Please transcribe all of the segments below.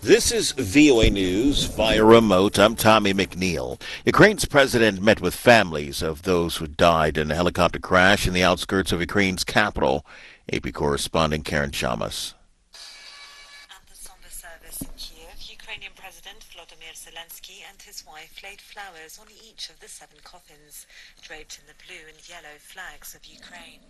This is VOA News via remote. I'm Tommy McNeil. Ukraine's president met with families of those who died in a helicopter crash in the outskirts of Ukraine's capital. AP correspondent Karen Chamas. At the somber service in Kiev, Ukrainian President Volodymyr Zelensky and his wife laid flowers on each of the 7 coffins, draped in the blue and yellow flags of Ukraine.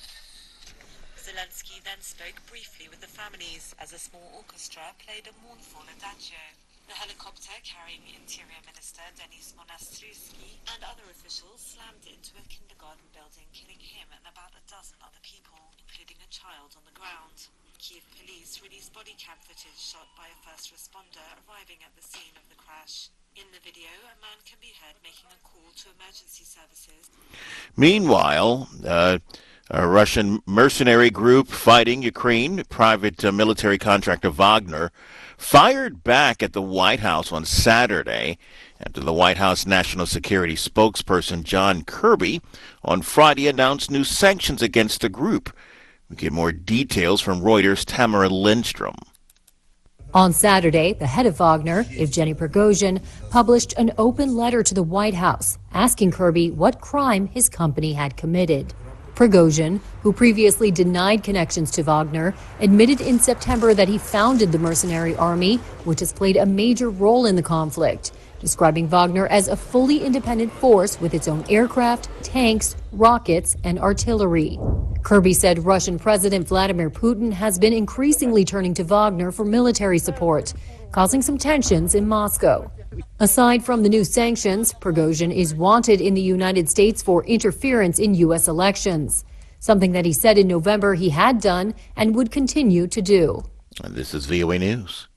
Zelensky then spoke briefly with the families as a small orchestra played a mournful adagio. The helicopter carrying Interior Minister Denis Monastyrski and other officials slammed into a kindergarten building, killing him and about a dozen other people, including a child on the ground. Kiev police released body cam footage shot by a first responder arriving at the scene of the crash. In the video, a man can be heard making a call to emergency services. Meanwhile, a Russian mercenary group fighting Ukraine, private military contractor Wagner, fired back at the White House on Saturday after the White House National Security spokesperson John Kirby on Friday announced new sanctions against the group. We get more details from Reuters' Tamara Lindstrom. On Saturday, the head of Wagner, Evgeny Prigozhin, published an open letter to the White House asking Kirby what crime his company had committed. Prigozhin, who previously denied connections to Wagner, admitted in September that he founded the mercenary army, which has played a major role in the conflict, describing Wagner as a fully independent force with its own aircraft, tanks, rockets, and artillery. Kirby said Russian President Vladimir Putin has been increasingly turning to Wagner for military support, causing some tensions in Moscow. Aside from the new sanctions, Prigozhin is wanted in the United States for interference in U.S. elections, something that he said in November he had done and would continue to do. And this is VOA News.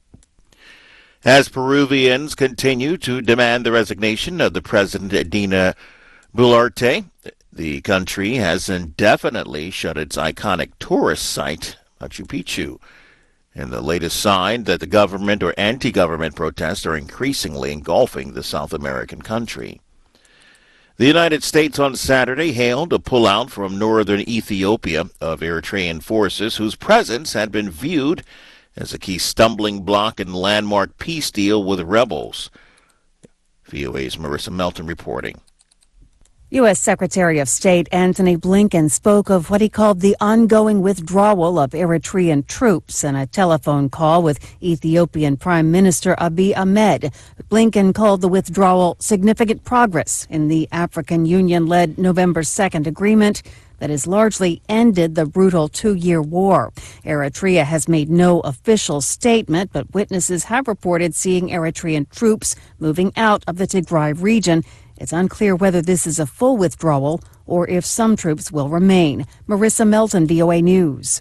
As Peruvians continue to demand the resignation of the president, Dina Boluarte, the country has indefinitely shut its iconic tourist site, Machu Picchu. And the latest sign that the government or anti-government protests are increasingly engulfing the South American country. The United States on Saturday hailed a pullout from northern Ethiopia of Eritrean forces whose presence had been viewed as a key stumbling block in the landmark peace deal with rebels. VOA's Marissa Melton reporting. U.S. Secretary of State Antony Blinken spoke of what he called the ongoing withdrawal of Eritrean troops in a telephone call with Ethiopian Prime Minister Abiy Ahmed. Blinken called the withdrawal significant progress in the African Union-led November 2nd agreement that has largely ended the brutal 2-year war. Eritrea has made no official statement, but witnesses have reported seeing Eritrean troops moving out of the Tigray region. It's unclear whether this is a full withdrawal or if some troops will remain. Marissa Melton, VOA News.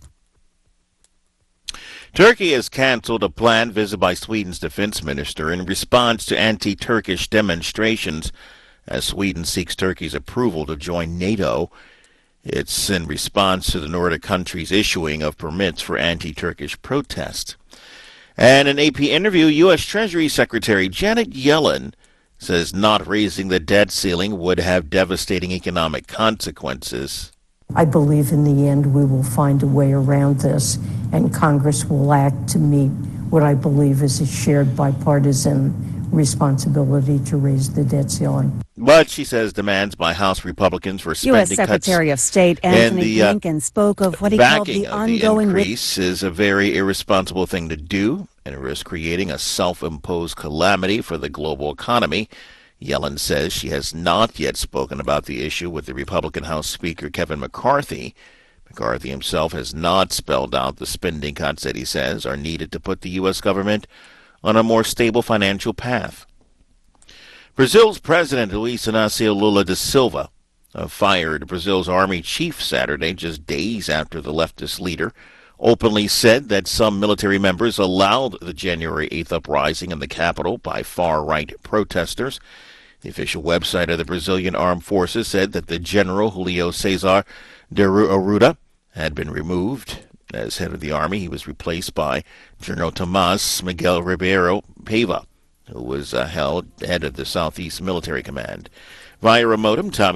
Turkey has canceled a planned visit by Sweden's defense minister in response to anti-Turkish demonstrations as Sweden seeks Turkey's approval to join NATO. It's in response to the Nordic countries' issuing of permits for anti-Turkish protest. And in an AP interview, U.S. Treasury Secretary Janet Yellen says not raising the debt ceiling would have devastating economic consequences. I believe in the end we will find a way around this, and Congress will act to meet what I believe is a shared bipartisan responsibility to raise the debt ceiling. But she says demands by House Republicans for spending U.S. Secretary of State Antony Blinken spoke of what he called the ongoing increase is a very irresponsible thing to do and risks creating a self-imposed calamity for the global economy. Yellen says she has not yet spoken about the issue with the Republican House Speaker Kevin McCarthy. McCarthy himself has not spelled out the spending cuts that he says are needed to put the U.S. government on a more stable financial path. Brazil's President Luiz Inácio Lula da Silva fired Brazil's army chief Saturday, just days after the leftist leader openly said that some military members allowed the January 8th uprising in the capital by far-right protesters. The official website of the Brazilian Armed Forces said that the General Julio Cesar de Arruda had been removed. As head of the army, he was replaced by General Tomás Miguel Ribeiro Paiva, who was held head of the Southeast Military Command. Via remote, Tommy